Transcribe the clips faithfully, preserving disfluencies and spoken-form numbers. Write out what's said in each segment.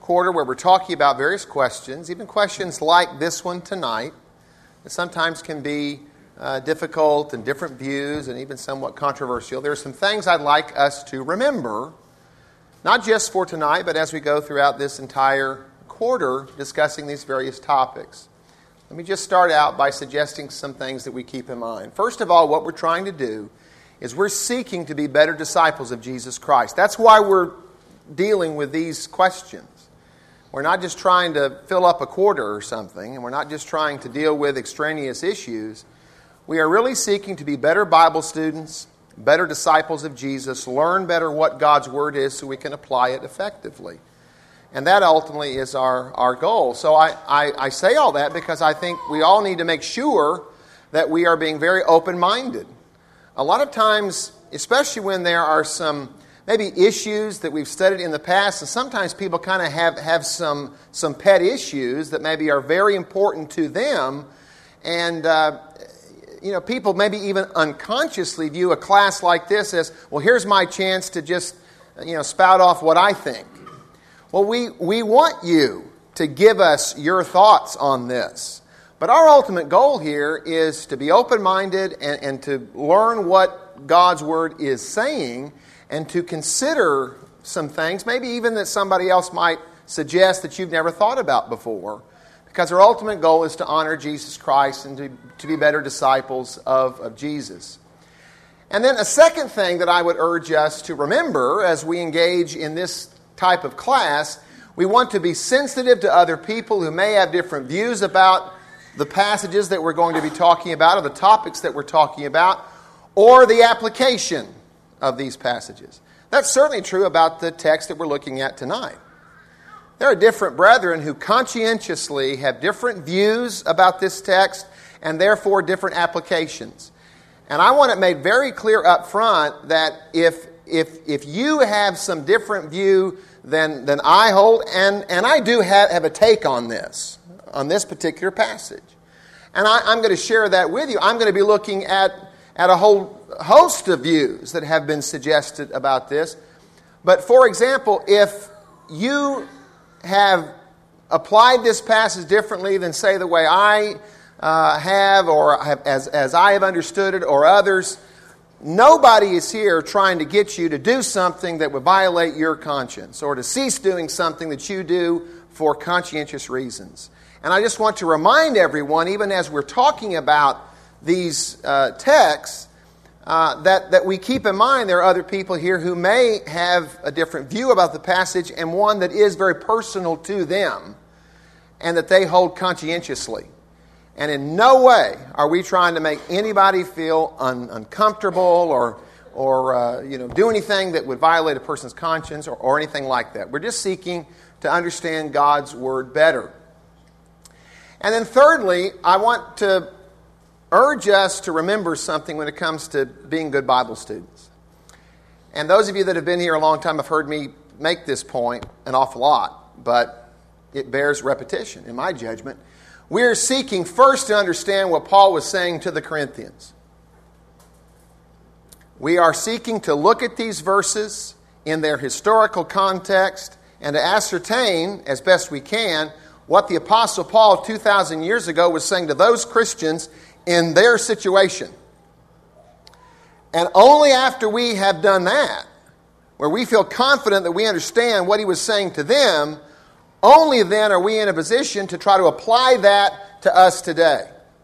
quarter where we're talking about various questions, even questions like this one tonight, that sometimes can be uh, difficult and different views and even somewhat controversial. There are some things I'd like us to remember, not just for tonight, but as we go throughout this entire quarter discussing these various topics. Let me just start out by suggesting some things that we keep in mind. First of all, what we're trying to do is we're seeking to be better disciples of Jesus Christ. That's why we're dealing with these questions. We're not just trying to fill up a quarter or something, and we're not just trying to deal with extraneous issues. We are really seeking to be better Bible students, better disciples of Jesus, learn better what God's Word is so we can apply it effectively. And that ultimately is our, our goal. So I, I, I say all that because I think we all need to make sure that we are being very open-minded. A lot of times, especially when there are some maybe issues that we've studied in the past, and sometimes people kind of have, have some, some pet issues that maybe are very important to them, and uh, you know, people maybe even unconsciously view a class like this as, well, here's my chance to just you know spout off what I think. Well, we, we want you to give us your thoughts on this. But our ultimate goal here is to be open-minded and, and to learn what God's Word is saying and to consider some things, maybe even that somebody else might suggest that you've never thought about before. Because our ultimate goal is to honor Jesus Christ and to, to be better disciples of, of Jesus. And then a second thing that I would urge us to remember as we engage in this type of class, we want to be sensitive to other people who may have different views about the passages that we're going to be talking about or the topics that we're talking about or the application of these passages. That's certainly true about the text that we're looking at tonight. There are different brethren who conscientiously have different views about this text and therefore different applications. And I want it made very clear up front that if if if you have some different view than than I hold, and, and I do have, have a take on this, on this particular passage. And I, I'm going to share that with you. I'm going to be looking at, at a whole host of views that have been suggested about this. But for example, if you have applied this passage differently than, say, the way I uh, have or have, as, as I have understood it or others, nobody is here trying to get you to do something that would violate your conscience or to cease doing something that you do for conscientious reasons. And I just want to remind everyone, even as we're talking about these uh, texts, uh, that, that we keep in mind there are other people here who may have a different view about the passage and one that is very personal to them and that they hold conscientiously. And in no way are we trying to make anybody feel un- uncomfortable or, or uh, you know, do anything that would violate a person's conscience or, or anything like that. We're just seeking to understand God's Word better. And then thirdly, I want to urge us to remember something when it comes to being good Bible students. And those of you that have been here a long time have heard me make this point an awful lot, but it bears repetition in my judgment. We're seeking first to understand what Paul was saying to the Corinthians. We are seeking to look at these verses in their historical context and to ascertain, as best we can, what the Apostle Paul two thousand years ago was saying to those Christians in their situation. And only after we have done that, where we feel confident that we understand what he was saying to them, only then are we in a position to try to apply that to us today.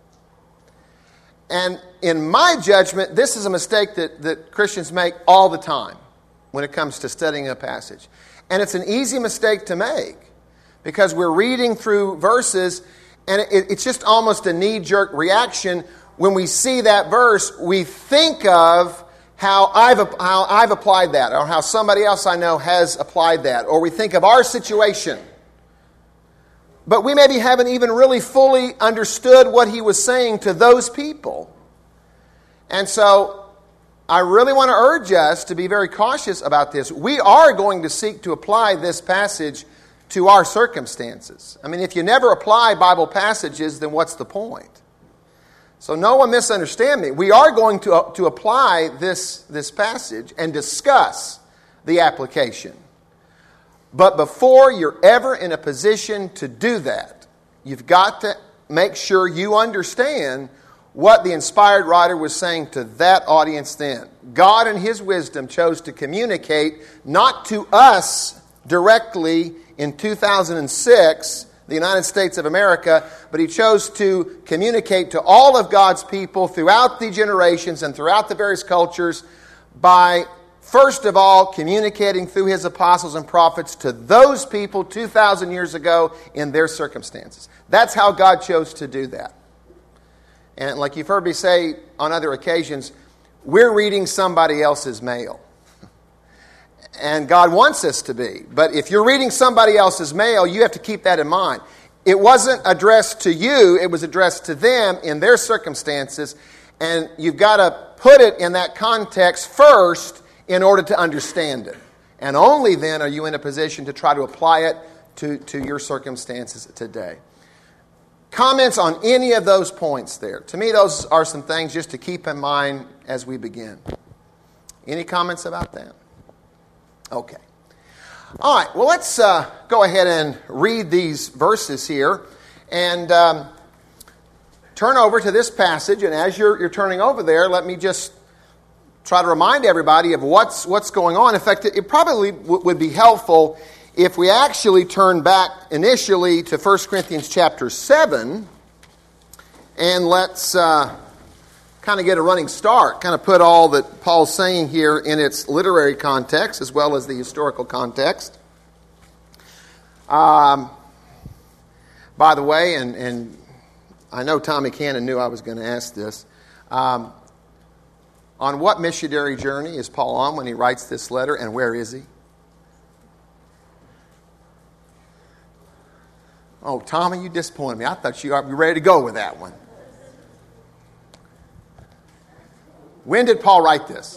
And in my judgment, this is a mistake that, that Christians make all the time when it comes to studying a passage. And it's an easy mistake to make because we're reading through verses and it, it's just almost a knee-jerk reaction. When we see that verse, we think of how I've, how I've applied that or how somebody else I know has applied that. Or we think of our situation. But we maybe haven't even really fully understood what he was saying to those people. And so I really want to urge us to be very cautious about this. We are going to seek to apply this passage to our circumstances. I mean, if you never apply Bible passages, then what's the point? So no one misunderstand me. We are going to, uh, to apply this, this passage and discuss the application. But before you're ever in a position to do that, you've got to make sure you understand what the inspired writer was saying to that audience then. God in His wisdom chose to communicate not to us directly in two thousand six, the United States of America, but He chose to communicate to all of God's people throughout the generations and throughout the various cultures by, first of all, communicating through His apostles and prophets to those people two thousand years ago in their circumstances. That's how God chose to do that. And like you've heard me say on other occasions, we're reading somebody else's mail. And God wants us to be. But if you're reading somebody else's mail, you have to keep that in mind. It wasn't addressed to you, it was addressed to them in their circumstances. And you've got to put it in that context first in order to understand it. And only then are you in a position to try to apply it to, to your circumstances today. Comments on any of those points there? To me, those are some things just to keep in mind as we begin. Any comments about that? Okay. All right, well, let's uh, go ahead and read these verses here. And um, turn over to this passage. And as you're, you're turning over there, let me just try to remind everybody of what's, what's going on. In fact, it, it probably w- would be helpful if we actually turn back initially to First Corinthians chapter seven, and let's uh, kind of get a running start, kind of put all that Paul's saying here in its literary context as well as the historical context. Um, by the way, and, and I know Tommy Cannon knew I was going to ask this, um, on what missionary journey is Paul on when he writes this letter, and where is he? Oh, Tommy, you disappointed me. I thought you were ready to go with that one. When did Paul write this?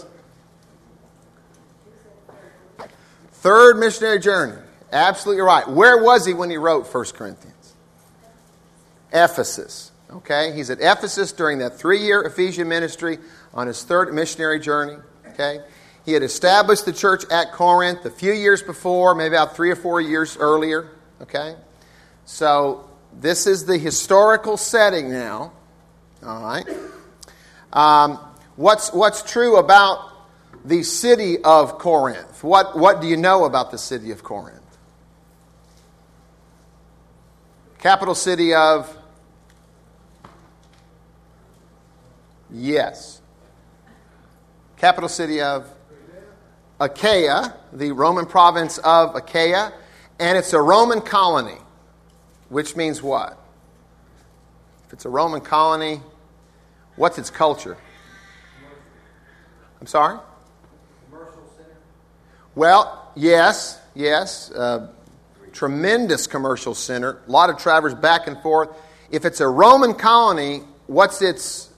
Third missionary journey. Absolutely right. Where was he when he wrote First Corinthians? Ephesus. Okay, he's at Ephesus during that three-year Ephesian ministry on his third missionary journey. Okay, he had established the church at Corinth a few years before, maybe about three or four years earlier. Okay. So, this is the historical setting now. All right. Um, what's what's true about the city of Corinth? What what do you know about the city of Corinth? Capital city of? Yes. Capital city of? Achaia, the Roman province of Achaia. And it's a Roman colony. Which means what? If it's a Roman colony, what's its culture? I'm sorry? Commercial center. Well, yes, yes. Uh, tremendous commercial center. A lot of travelers back and forth. If it's a Roman colony, what's its...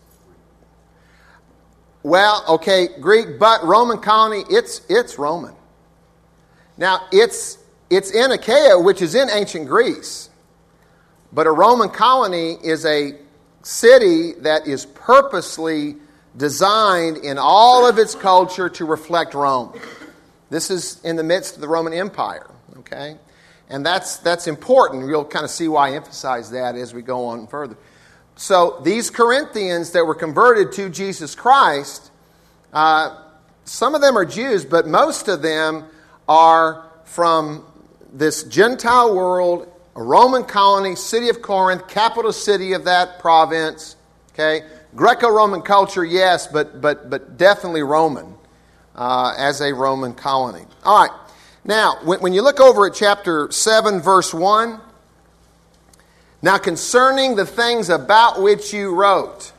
Well, okay, Greek, but Roman colony, it's it's Roman. Now, it's it's in Achaia, which is in ancient Greece. But a Roman colony is a city that is purposely designed in all of its culture to reflect Rome. This is in the midst of the Roman Empire, okay? And that's that's important. We'll kind of see why I emphasize that as we go on further. So these Corinthians that were converted to Jesus Christ, uh, some of them are Jews, but most of them are from this Gentile world, a Roman colony, city of Corinth, capital city of that province. Okay, Greco-Roman culture, yes, but but but definitely Roman uh, as a Roman colony. All right. Now, when, when you look over at chapter seven, verse one, now concerning the things about which you wrote,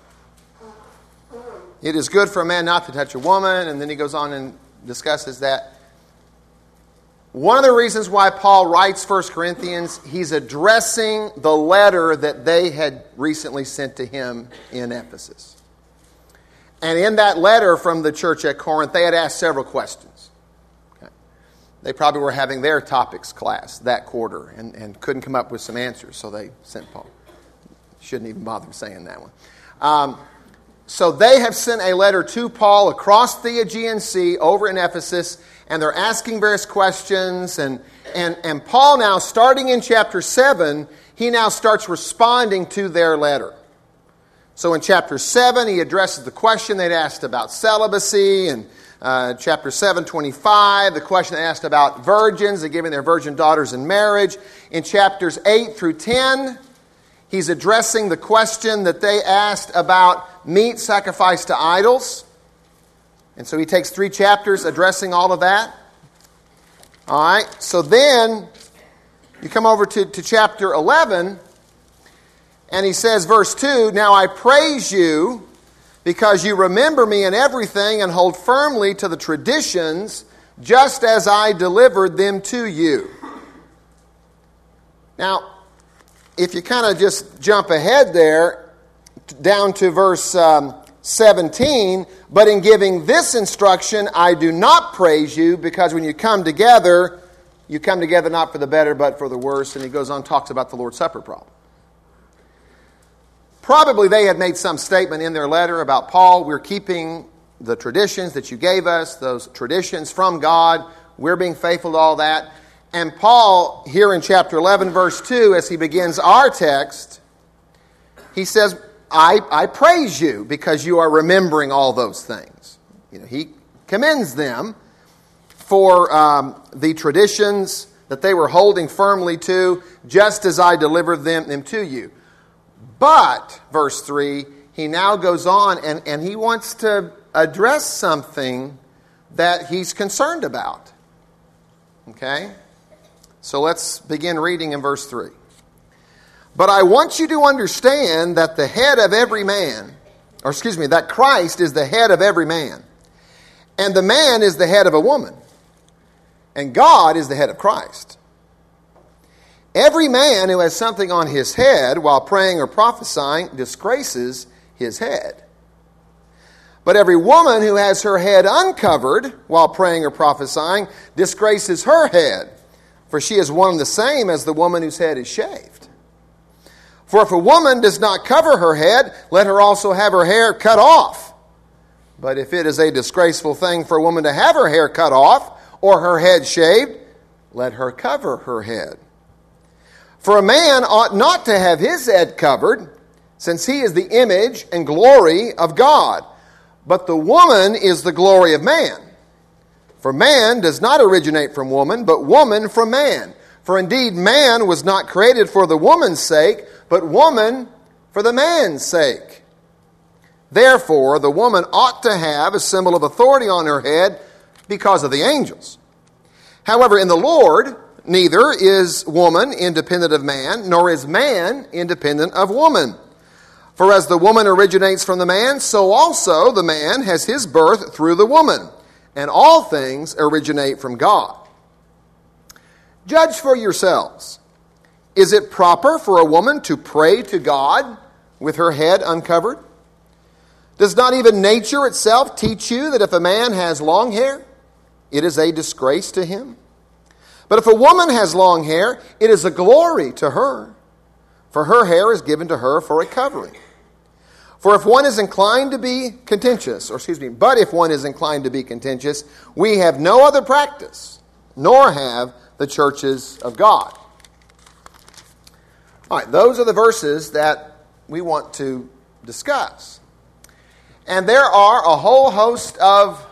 it is good for a man not to touch a woman, and then he goes on and discusses that. One of the reasons why Paul writes First Corinthians, he's addressing the letter that they had recently sent to him in Ephesus. And in that letter from the church at Corinth, they had asked several questions. Okay. They probably were having their topics class that quarter and, and couldn't come up with some answers, so they sent Paul. Shouldn't even bother saying that one. Um, so they have sent a letter to Paul across the Aegean Sea over in Ephesus, and they're asking various questions. And, and, and Paul now, starting in chapter seven, he now starts responding to their letter. So in chapter seven, he addresses the question they'd asked about celibacy, and uh, chapter seven, twenty-five, the question they asked about virgins and giving their virgin daughters in marriage. In chapters eight through ten, he's addressing the question that they asked about meat sacrificed to idols. And so he takes three chapters addressing all of that. All right, so then you come over to, to chapter eleven, and he says, verse two, "Now I praise you because you remember me in everything and hold firmly to the traditions just as I delivered them to you." Now, if you kind of just jump ahead there, down to verse um, seventeen, "But in giving this instruction, I do not praise you, because when you come together, you come together not for the better, but for the worse." And he goes on and talks about the Lord's Supper problem. Probably they had made some statement in their letter about, "Paul, we're keeping the traditions that you gave us, those traditions from God. We're being faithful to all that." And Paul, here in chapter eleven, verse two, as he begins our text, he says, I, I praise you because you are remembering all those things. You know, he commends them for um, the traditions that they were holding firmly to, just as I delivered them, them to you. But, verse three, he now goes on and, and he wants to address something that he's concerned about. Okay? So let's begin reading in verse three. "But I want you to understand that the head of every man, or excuse me, that Christ is the head of every man, and the man is the head of a woman, and God is the head of Christ. Every man who has something on his head while praying or prophesying disgraces his head. But every woman who has her head uncovered while praying or prophesying disgraces her head, for she is one and the same as the woman whose head is shaved. For if a woman does not cover her head, let her also have her hair cut off. But if it is a disgraceful thing for a woman to have her hair cut off or her head shaved, let her cover her head. For a man ought not to have his head covered, since he is the image and glory of God. But the woman is the glory of man. For man does not originate from woman, but woman from man. For indeed man was not created for the woman's sake, but woman for the man's sake. Therefore the woman ought to have a symbol of authority on her head because of the angels. However, in the Lord, neither is woman independent of man, nor is man independent of woman. For as the woman originates from the man, so also the man has his birth through the woman. And all things originate from God. Judge for yourselves. Is it proper for a woman to pray to God with her head uncovered? Does not even nature itself teach you that if a man has long hair, it is a disgrace to him? But if a woman has long hair, it is a glory to her, for her hair is given to her for a covering. For if one is inclined to be contentious, or excuse me, but if one is inclined to be contentious, we have no other practice, nor have the churches of God. All right, those are the verses that we want to discuss. And there are a whole host of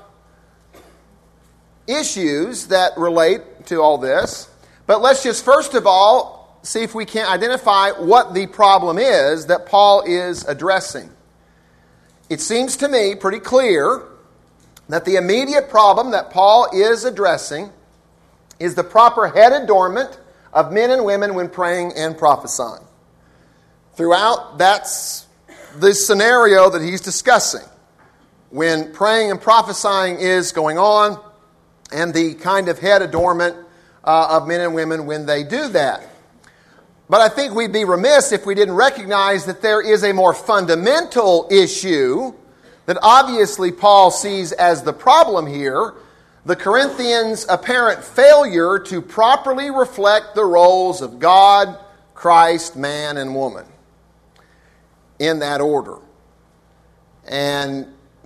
issues that relate to all this. But let's just first of all see if we can identify what the problem is that Paul is addressing. It seems to me pretty clear that the immediate problem that Paul is addressing is the proper head adornment of men and women when praying and prophesying. Throughout, that's the scenario that he's discussing. When praying and prophesying is going on, and the kind of head adornment uh, of men and women when they do that. But I think we'd be remiss if we didn't recognize that there is a more fundamental issue that obviously Paul sees as the problem here, the Corinthians' apparent failure to properly reflect the roles of God, Christ, man, and woman in that order. And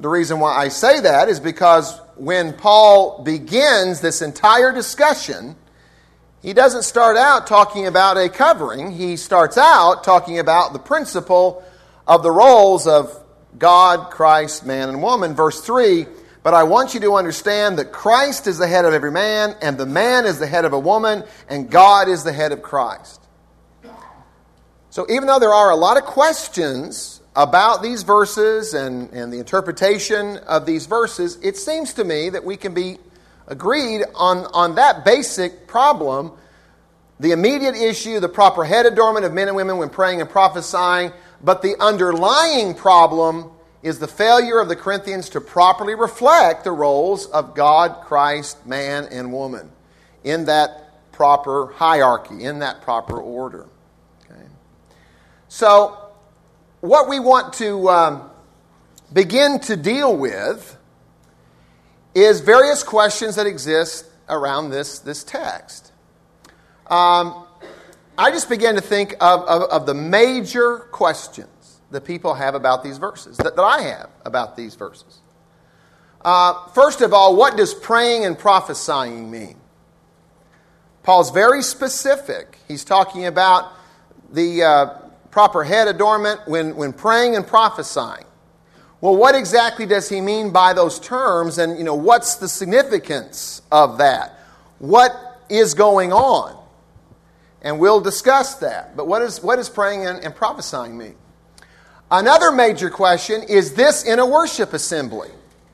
the reason why I say that is because when Paul begins this entire discussion, he doesn't start out talking about a covering. He starts out talking about the principle of the roles of God, Christ, man, and woman. Verse three, but I want you to understand that Christ is the head of every man, and the man is the head of a woman, and God is the head of Christ. So even though there are a lot of questions about these verses and, and the interpretation of these verses, it seems to me that we can be agreed on, on that basic problem. The immediate issue, the proper head adornment of men and women when praying and prophesying, but the underlying problem is the failure of the Corinthians to properly reflect the roles of God, Christ, man, and woman in that proper hierarchy, in that proper order. Okay. So, what we want to um, begin to deal with is various questions that exist around this, this text. Um, I just began to think of, of, of the major questions that people have about these verses, that, that I have about these verses. Uh, first of all, what does praying and prophesying mean? Paul's very specific. He's talking about the uh, proper head adornment when, when praying and prophesying. Well, what exactly does he mean by those terms? And, you know, what's the significance of that? What is going on? And we'll discuss that. But what, is, what does praying and, and prophesying mean? Another major question, is this in a worship assembly?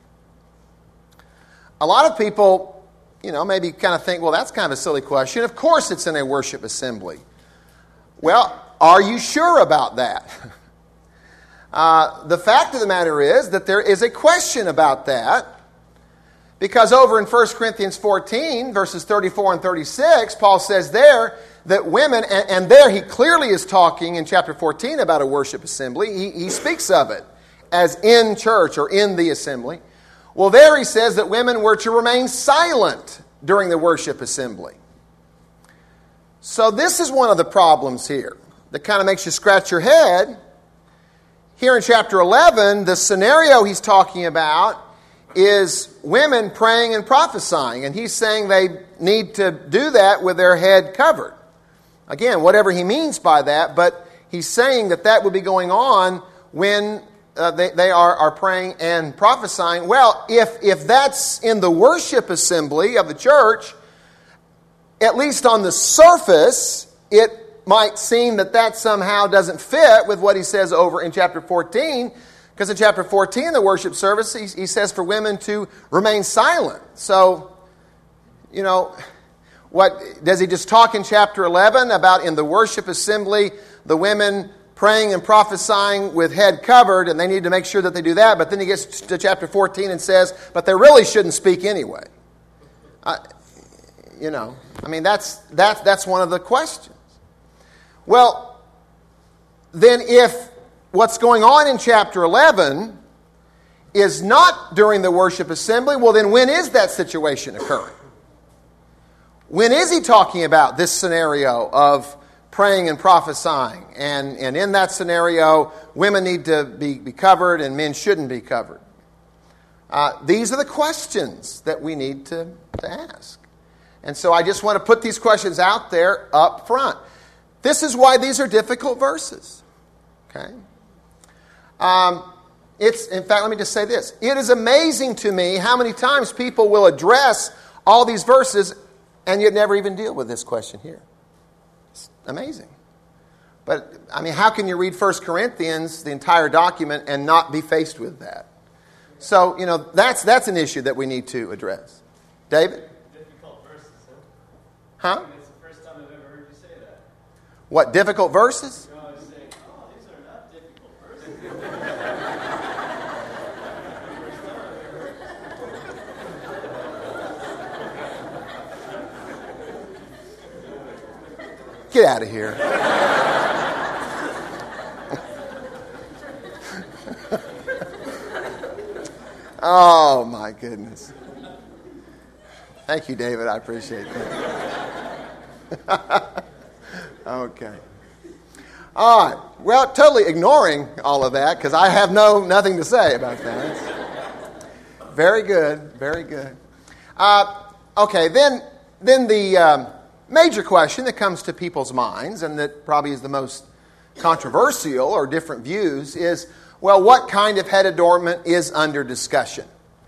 A lot of people, you know, maybe kind of think, well, that's kind of a silly question. Of course it's in a worship assembly. Well, are you sure about that? Uh, the fact of the matter is that there is a question about that, because over in First Corinthians fourteen, verses thirty-four and thirty-six, Paul says there that women, and, and there he clearly is talking in chapter fourteen about a worship assembly. He, he speaks of it as in church or in the assembly. Well, there he says that women were to remain silent during the worship assembly. So this is one of the problems here that kind of makes you scratch your head. Here in chapter eleven, the scenario he's talking about is women praying and prophesying. And he's saying they need to do that with their head covered. Again, whatever he means by that, but he's saying that that would be going on when uh, they, they are, are praying and prophesying. Well, if, if that's in the worship assembly of the church, at least on the surface, it might seem that that somehow doesn't fit with what he says over in chapter fourteen, because in chapter fourteen, the worship service, he, he says for women to remain silent. So, you know, what does he just talk in chapter eleven about in the worship assembly, the women praying and prophesying with head covered, and they need to make sure that they do that, but then he gets to chapter fourteen and says, but they really shouldn't speak anyway. Uh, you know, I mean, that's, that's, that's one of the questions. Well, then if what's going on in chapter eleven is not during the worship assembly, well then when is that situation occurring? When is he talking about this scenario of praying and prophesying? And, and in that scenario, women need to be, be covered and men shouldn't be covered. Uh, these are the questions that we need to, to ask. And so I just want to put these questions out there up front. This is why these are difficult verses. Okay? Um, it's, in fact, let me just say this. It is amazing to me how many times people will address all these verses and yet never even deal with this question here. It's amazing. But, I mean, how can you read First Corinthians, the entire document, and not be faced with that? So, you know, that's that's an issue that we need to address. David? Difficult verses, huh? Huh? It's the first time I've ever heard you say that. What, difficult verses? You're always saying, oh, these are not difficult verses. Get out of here. Oh, my goodness. Thank you, David. I appreciate that. Okay. All right. Well, totally ignoring all of that because I have no nothing to say about that. Very good, very good. Uh, okay, then, then the um, major question that comes to people's minds, and that probably is the most controversial or different views, is, well, what kind of head adornment is under discussion?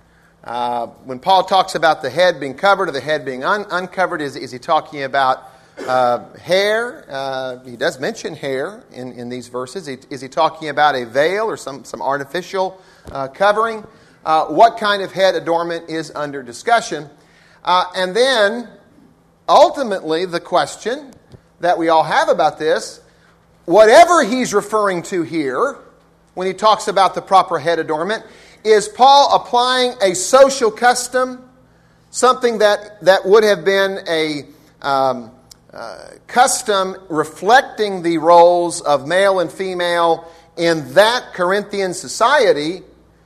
Uh, when Paul talks about the head being covered or the head being un- uncovered, is, is he talking about uh, hair? Uh, he does mention hair in, in these verses. He, is he talking about a veil or some, some artificial uh, covering? Uh, what kind of head adornment is under discussion? Uh, and then, ultimately, the question that we all have about this, whatever he's referring to here, when he talks about the proper head adornment, is Paul applying a social custom, something that, that would have been a um, uh, custom reflecting the roles of male and female in that Corinthian society,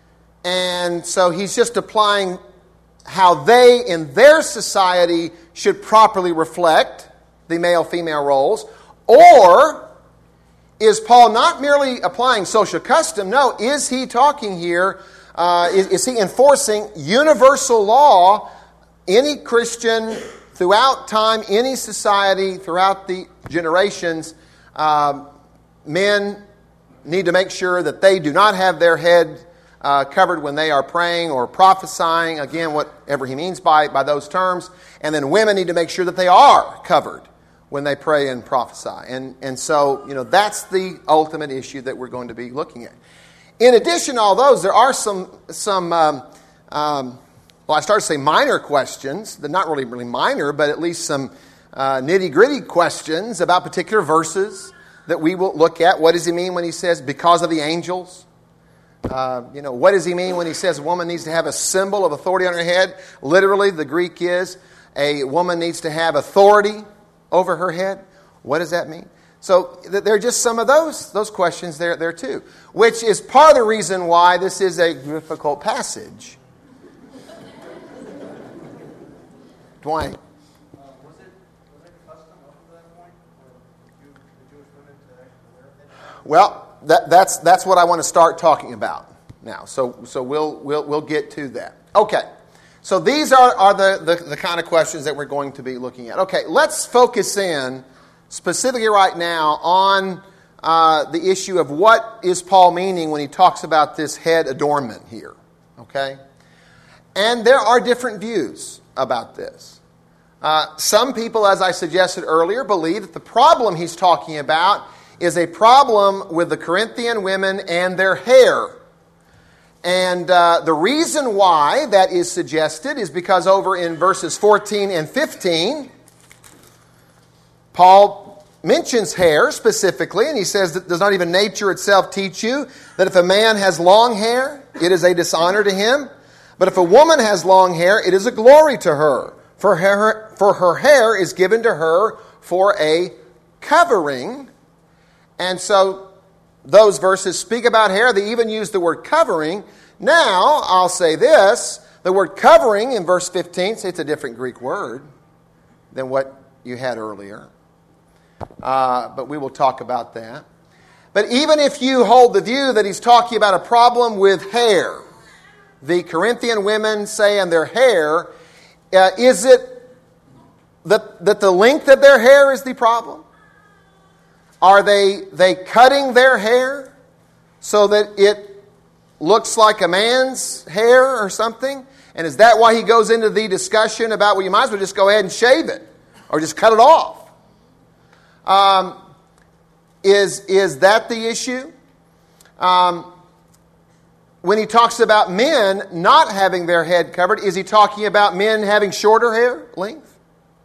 and so he's just applying how they in their society should properly reflect the male-female roles? Or is Paul not merely applying social custom? No, is he talking here, uh, is, is he enforcing universal law? Any Christian throughout time, any society, throughout the generations, um, men need to make sure that they do not have their head Uh, covered when they are praying or prophesying, again, whatever he means by, by those terms. And then women need to make sure that they are covered when they pray and prophesy. And, and so, you know, that's the ultimate issue that we're going to be looking at. In addition to all those, there are some, some um, um, well, I started to say minor questions. They're not really, really minor, but at least some uh, nitty-gritty questions about particular verses that we will look at. What does he mean when he says, because of the angels? Uh, you know, what does he mean when he says a woman needs to have a symbol of authority on her head? Literally, the Greek is a woman needs to have authority over her head. What does that mean? So th- there are just some of those those questions there, there too, which is part of the reason why this is a difficult passage. Dwayne. Well, that, that's that's what I want to start talking about now. So so we'll we'll we'll get to that. Okay. So these are, are the, the, the kind of questions that we're going to be looking at. Okay, let's focus in specifically right now on uh, the issue of what is Paul meaning when he talks about this head adornment here. Okay? And there are different views about this. Uh, some people, as I suggested earlier, believe that the problem he's talking about is a problem with the Corinthian women and their hair. And uh, the reason why that is suggested is because over in verses fourteen and fifteen, Paul mentions hair specifically, and he says, that does not even nature itself teach you that if a man has long hair, it is a dishonor to him? But if a woman has long hair, it is a glory to her. For her, for her hair is given to her for a covering. And so those verses speak about hair. They even use the word covering. Now, I'll say this. The word covering in verse fifteen, it's a different Greek word than what you had earlier. Uh, but we will talk about that. But even if you hold the view that he's talking about a problem with hair, the Corinthian women say in their hair, uh, is it that, that the length of their hair is the problem? Are they, they cutting their hair so that it looks like a man's hair or something? And is that why he goes into the discussion about, well, you might as well just go ahead and shave it or just cut it off? Um, is, is that the issue? Um, when he talks about men not having their head covered, is he talking about men having shorter hair length?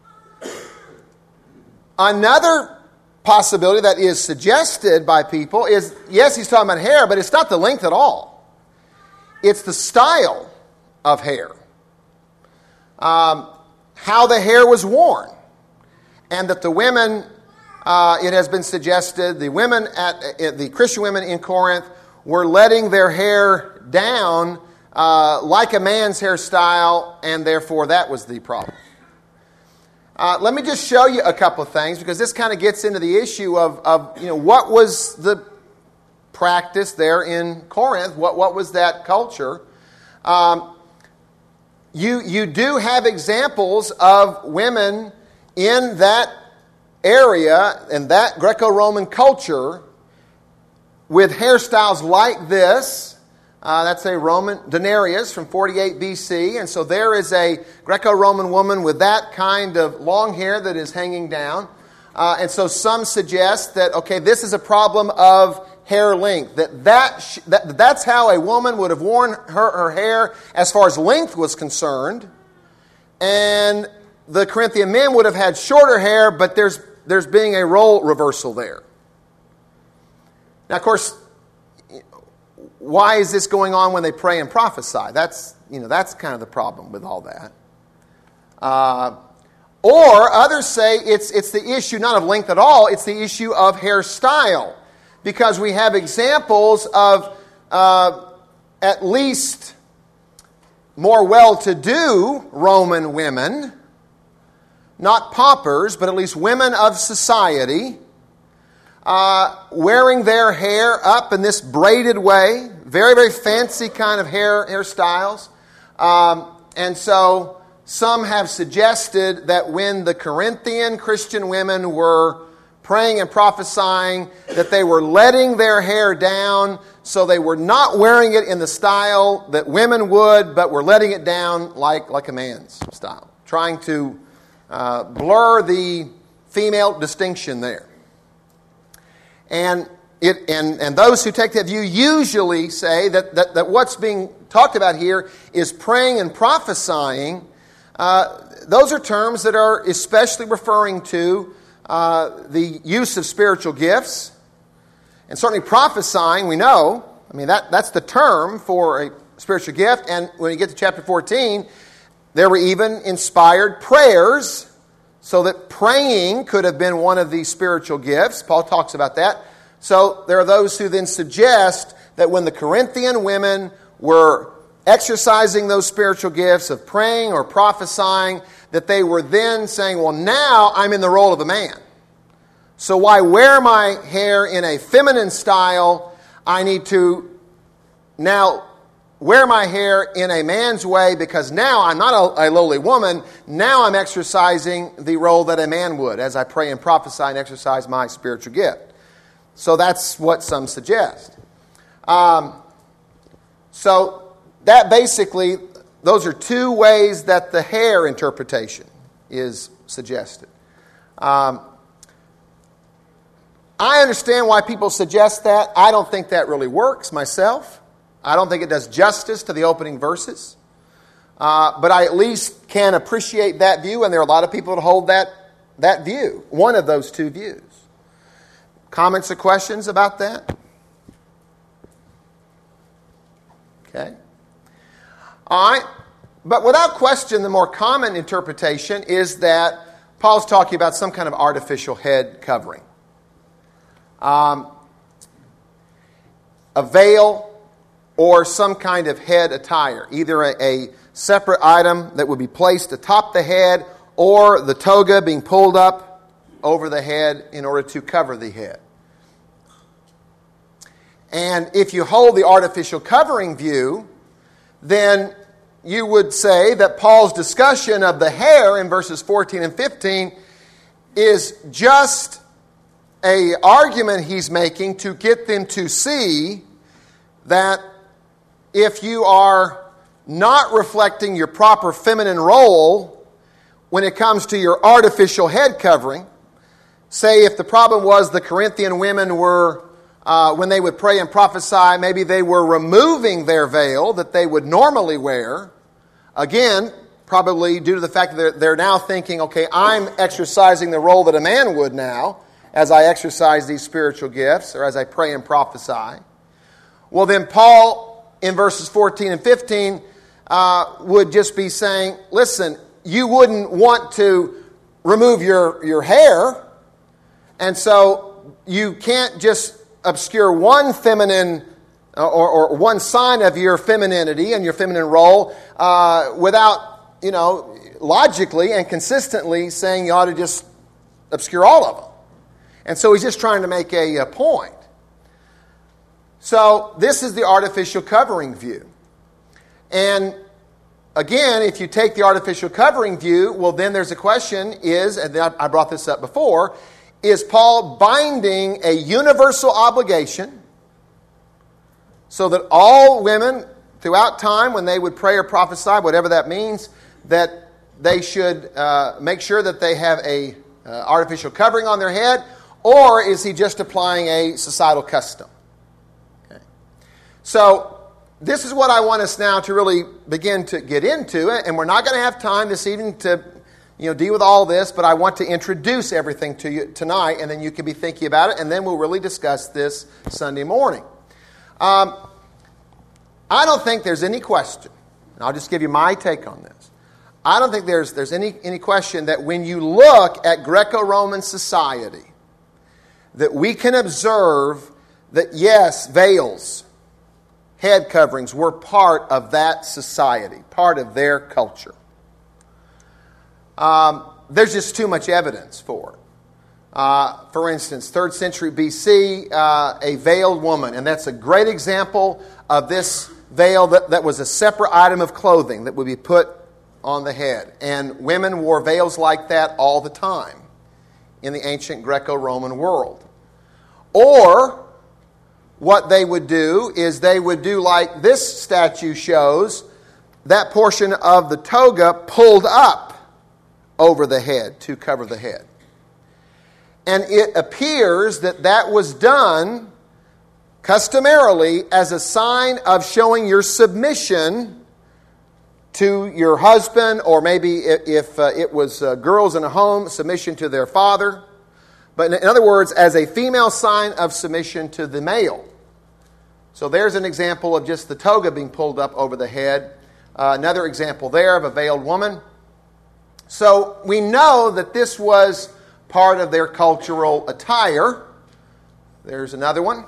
Another possibility that is suggested by people is, yes, he's talking about hair, but it's not the length at all. It's the style of hair. Um, how the hair was worn. And that the women, uh, it has been suggested, the women at, uh, the Christian women in Corinth were letting their hair down uh, like a man's hairstyle, and therefore that was the problem. Uh, let me just show you a couple of things, because this kind of gets into the issue of, of you know, what was the practice there in Corinth? What, what was that culture? Um, you, you do have examples of women in that area, in that Greco-Roman culture, with hairstyles like this. Uh, that's a Roman denarius from forty-eight B C. And so there is a Greco-Roman woman with that kind of long hair that is hanging down. Uh, and so some suggest that, okay, this is a problem of hair length. That, that, sh- that that's how a woman would have worn her, her hair as far as length was concerned. And the Corinthian men would have had shorter hair, but there's, there's being a role reversal there. Now, of course, why is this going on when they pray and prophesy? That's, you know, that's kind of the problem with all that. Uh, or others say it's, it's the issue not of length at all, it's the issue of hairstyle. Because we have examples of uh, at least more well-to-do Roman women, not paupers, but at least women of society, Uh, wearing their hair up in this braided way, very, very fancy kind of hair hairstyles. Um, and so some have suggested that when the Corinthian Christian women were praying and prophesying, that they were letting their hair down, so they were not wearing it in the style that women would, but were letting it down like, like a man's style, trying to uh, blur the female distinction there. And it and, and those who take that view usually say that, that, that what's being talked about here is praying and prophesying. Uh, those are terms that are especially referring to uh, the use of spiritual gifts. And certainly prophesying, we know, I mean, that, that's the term for a spiritual gift. And when you get to chapter fourteen, there were even inspired prayers, so that praying could have been one of these spiritual gifts. Paul talks about that. So there are those who then suggest that when the Corinthian women were exercising those spiritual gifts of praying or prophesying, that they were then saying, well, now I'm in the role of a man. So why wear my hair in a feminine style? I need to now wear my hair in a man's way, because now I'm not a, a lowly woman. Now I'm exercising the role that a man would as I pray and prophesy and exercise my spiritual gift. So that's what some suggest. Um, so that basically, those are two ways that the hair interpretation is suggested. Um, I understand why people suggest that. I don't think that really works myself. I don't think it does justice to the opening verses. Uh, but I at least can appreciate that view, and there are a lot of people that hold that, that view, one of those two views. Comments or questions about that? Okay. All right. But without question, the more common interpretation is that Paul's talking about some kind of artificial head covering. Um, a veil, or some kind of head attire, either a, a separate item that would be placed atop the head, or the toga being pulled up over the head in order to cover the head. And if you hold the artificial covering view, then you would say that Paul's discussion of the hair in verses fourteen and fifteen is just an argument he's making to get them to see that if you are not reflecting your proper feminine role when it comes to your artificial head covering, say if the problem was the Corinthian women were, uh, when they would pray and prophesy, maybe they were removing their veil that they would normally wear, again, probably due to the fact that they're, they're now thinking, okay, I'm exercising the role that a man would now as I exercise these spiritual gifts or as I pray and prophesy. Well, then Paul, in verses fourteen and fifteen, uh, would just be saying, listen, you wouldn't want to remove your, your hair, and so you can't just obscure one feminine uh, or, or one sign of your femininity and your feminine role uh, without, you know, logically and consistently saying you ought to just obscure all of them. And so he's just trying to make a, a point. So this is the artificial covering view. And again, if you take the artificial covering view, well, then there's a question is, and I brought this up before, is Paul binding a universal obligation so that all women throughout time, when they would pray or prophesy, whatever that means, that they should uh, make sure that they have a uh, artificial covering on their head, or is he just applying a societal custom? Okay. So this is what I want us now to really begin to get into it, and we're not going to have time this evening to you know, deal with all this, but I want to introduce everything to you tonight, and then you can be thinking about it, and then we'll really discuss this Sunday morning. Um, I don't think there's any question, and I'll just give you my take on this. I don't think there's, there's any, any question that when you look at Greco-Roman society, that we can observe that, yes, veils, head coverings were part of that society, part of their culture. Um, there's just too much evidence for it. Uh, for instance, third century B C, uh, a veiled woman, and that's a great example of this veil that, that was a separate item of clothing that would be put on the head. And women wore veils like that all the time in the ancient Greco-Roman world. Or what they would do is they would do like this statue shows, that portion of the toga pulled up over the head to cover the head. And it appears that that was done customarily as a sign of showing your submission to your husband, or maybe if uh, it was uh, girls in a home, submission to their father. But in other words, as a female sign of submission to the male. So there's an example of just the toga being pulled up over the head. Uh, another example there of a veiled woman. So we know that this was part of their cultural attire. There's another one.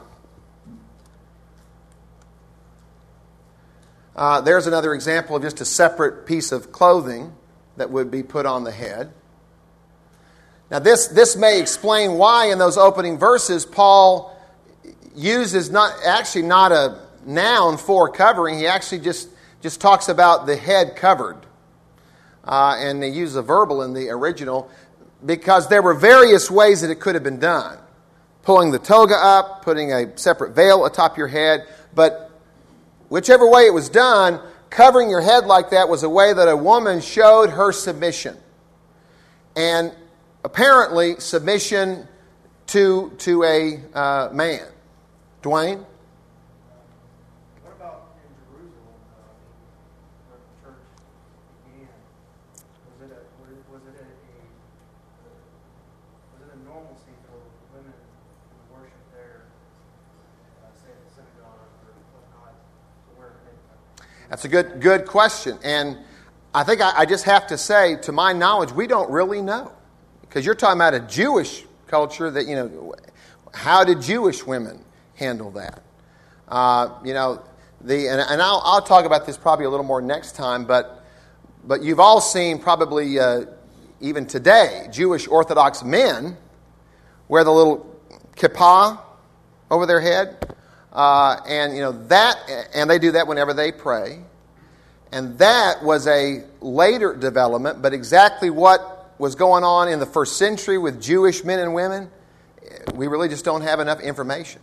Uh, there's another example of just a separate piece of clothing that would be put on the head. Now this, this may explain why in those opening verses Paul uses not actually not a noun for covering. He actually just, just talks about the head covered. Uh, and they use a verbal in the original because there were various ways that it could have been done. Pulling the toga up, putting a separate veil atop your head. But whichever way it was done, covering your head like that was a way that a woman showed her submission. And apparently submission to, to a uh, man. Dwayne? What about in Jerusalem, uh, where the church began? Was it a was it a, a was it a normalcy for women to worship there, uh, say at the synagogue or whatnot, to wear a head cover? That's a good good question, and I think I, I just have to say, to my knowledge, we don't really know, because you're talking about a Jewish culture. That you know, how did Jewish women handle that? Uh, you know, the and, and I'll, I'll talk about this probably a little more next time, but but you've all seen probably uh, even today Jewish Orthodox men wear the little kippah over their head, uh, and you know that, and they do that whenever they pray, and that was a later development. But exactly what was going on in the first century with Jewish men and women, we really just don't have enough information.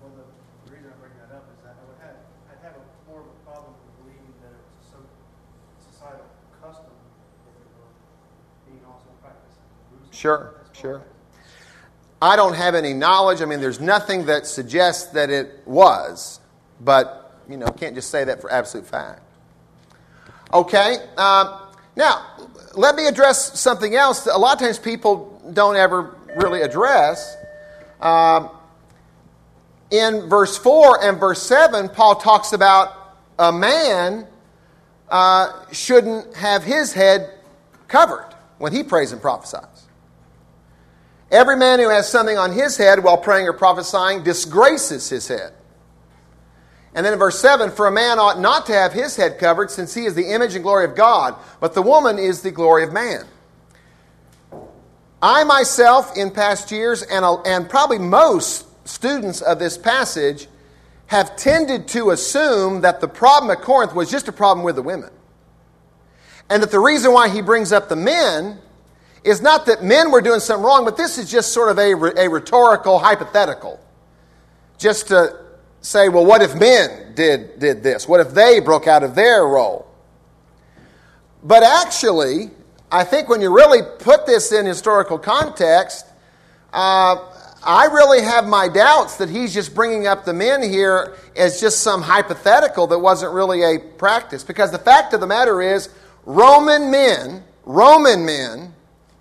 Sure, sure. I don't have any knowledge. I mean, there's nothing that suggests that it was, but, you know, can't just say that for absolute fact. Okay, um, now, let me address something else that a lot of times people don't ever really address. Um, in verse four and verse seven, Paul talks about a man uh, shouldn't have his head covered when he prays and prophesies. Every man who has something on his head while praying or prophesying disgraces his head. And then in verse seven, for a man ought not to have his head covered, since he is the image and glory of God, but the woman is the glory of man. I myself, in past years, and, and probably most students of this passage, have tended to assume that the problem at Corinth was just a problem with the women. And that the reason why he brings up the men is not that men were doing something wrong, but this is just sort of a, a rhetorical hypothetical. Just to say, well, what if men did, did this? What if they broke out of their role? But actually, I think when you really put this in historical context, uh, I really have my doubts that he's just bringing up the men here as just some hypothetical that wasn't really a practice. Because the fact of the matter is, Roman men, Roman men,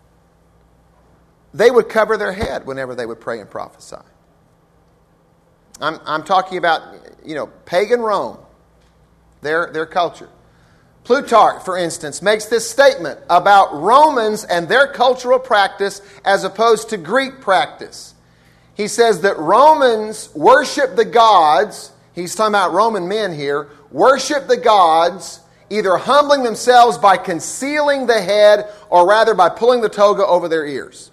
they would cover their head whenever they would pray and prophesy. I'm, I'm talking about, you know, pagan Rome, their, their culture. Plutarch, for instance, makes this statement about Romans and their cultural practice as opposed to Greek practice. He says that Romans worship the gods, he's talking about Roman men here, worship the gods, either humbling themselves by concealing the head or rather by pulling the toga over their ears.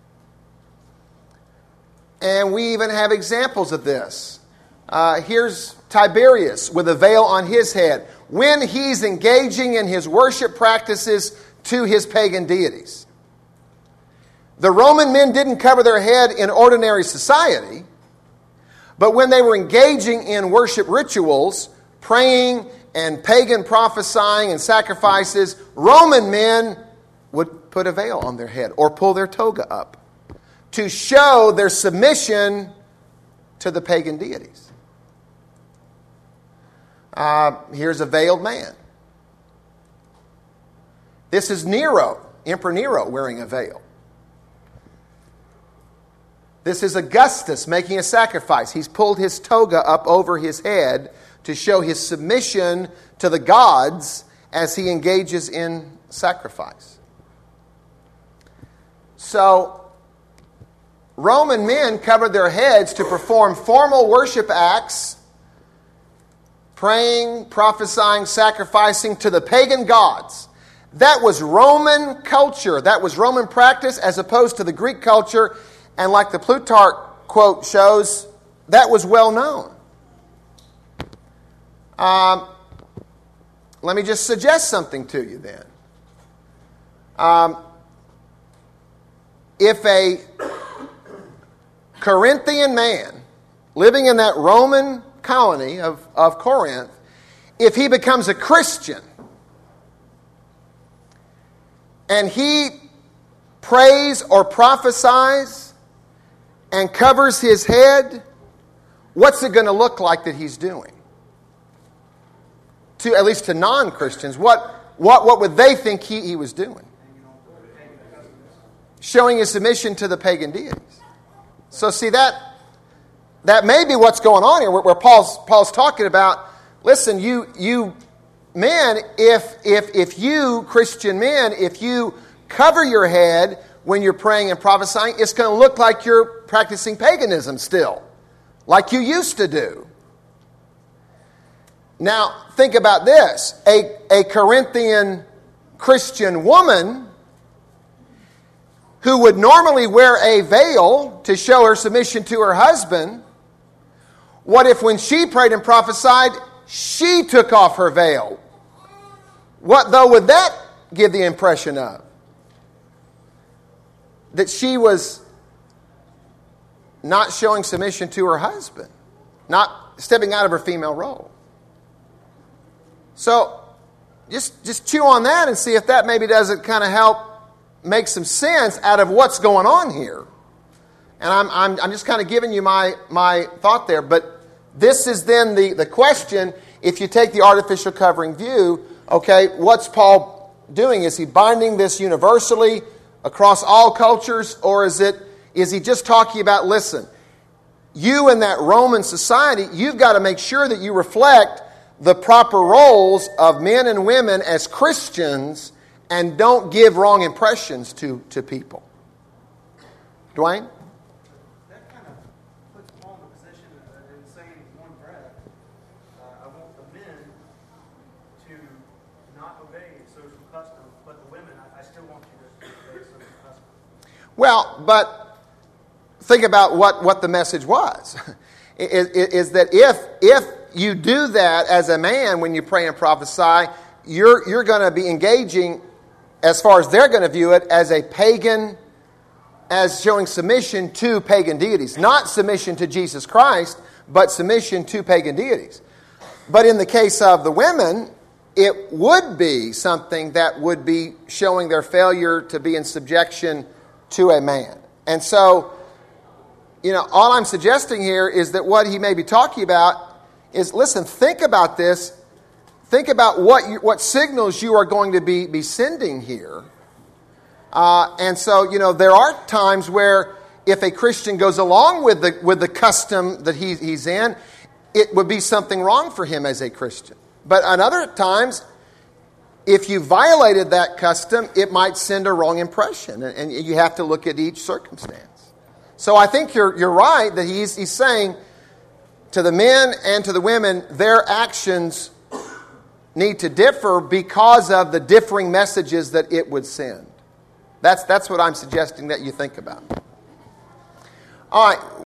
And we even have examples of this. Uh, here's Tiberius with a veil on his head when he's engaging in his worship practices to his pagan deities. The Roman men didn't cover their head in ordinary society, but when they were engaging in worship rituals, praying and pagan prophesying and sacrifices, Roman men would put a veil on their head or pull their toga up to show their submission to the pagan deities. Uh, here's a veiled man. This is Nero, Emperor Nero, wearing a veil. This is Augustus making a sacrifice. He's pulled his toga up over his head to show his submission to the gods as he engages in sacrifice. So, Roman men covered their heads to perform formal worship acts, praying, prophesying, sacrificing to the pagan gods. That was Roman culture. That was Roman practice as opposed to the Greek culture. And like the Plutarch quote shows, that was well known. Um, let me just suggest something to you then. Um, if a Corinthian man living in that Roman colony of, of Corinth, if he becomes a Christian and he prays or prophesies and covers his head, what's it going to look like that he's doing? To at least to non-Christians, what what what would they think he, he was doing? Showing his submission to the pagan deities. So see, that that may be what's going on here, where, where Paul's Paul's talking about. Listen, you you men, if if if you Christian men, if you cover your head when you're praying and prophesying, it's going to look like you're practicing paganism still, like you used to do. Now, think about this. A, a Corinthian Christian woman who would normally wear a veil to show her submission to her husband, what if when she prayed and prophesied, she took off her veil? What, though, would that give the impression of? That she was not showing submission to her husband, not stepping out of her female role. So, just just chew on that and see if that maybe doesn't kind of help make some sense out of what's going on here. And I'm I'm, I'm just kind of giving you my, my thought there. But this is then the, the question, if you take the artificial covering view, okay, what's Paul doing? Is he binding this universally across all cultures? Or is it is he just talking about, listen, you in that Roman society, you've got to make sure that you reflect the proper roles of men and women as Christians and don't give wrong impressions to, to people. Dwayne? That kind of puts Paul in the position of in saying in one breath, uh, I want the men to not obey social custom, but the women, I, I still want you to obey social custom. Well, but think about what, what the message was. is, is that if if you do that as a man when you pray and prophesy, you're, you're going to be engaging, as far as they're going to view it, as a pagan, as showing submission to pagan deities. Not submission to Jesus Christ, but submission to pagan deities. But in the case of the women, it would be something that would be showing their failure to be in subjection to a man. And so, you know, all I'm suggesting here is that what he may be talking about is, listen, think about this. Think about what you, what signals you are going to be, be sending here. Uh, and so, you know, there are times where if a Christian goes along with the with the custom that he, he's in, it would be something wrong for him as a Christian. But at other times, if you violated that custom, it might send a wrong impression. And, and you have to look at each circumstance. So I think you're you're right that he's he's saying to the men and to the women, their actions need to differ because of the differing messages that it would send. That's, that's what I'm suggesting that you think about. All right.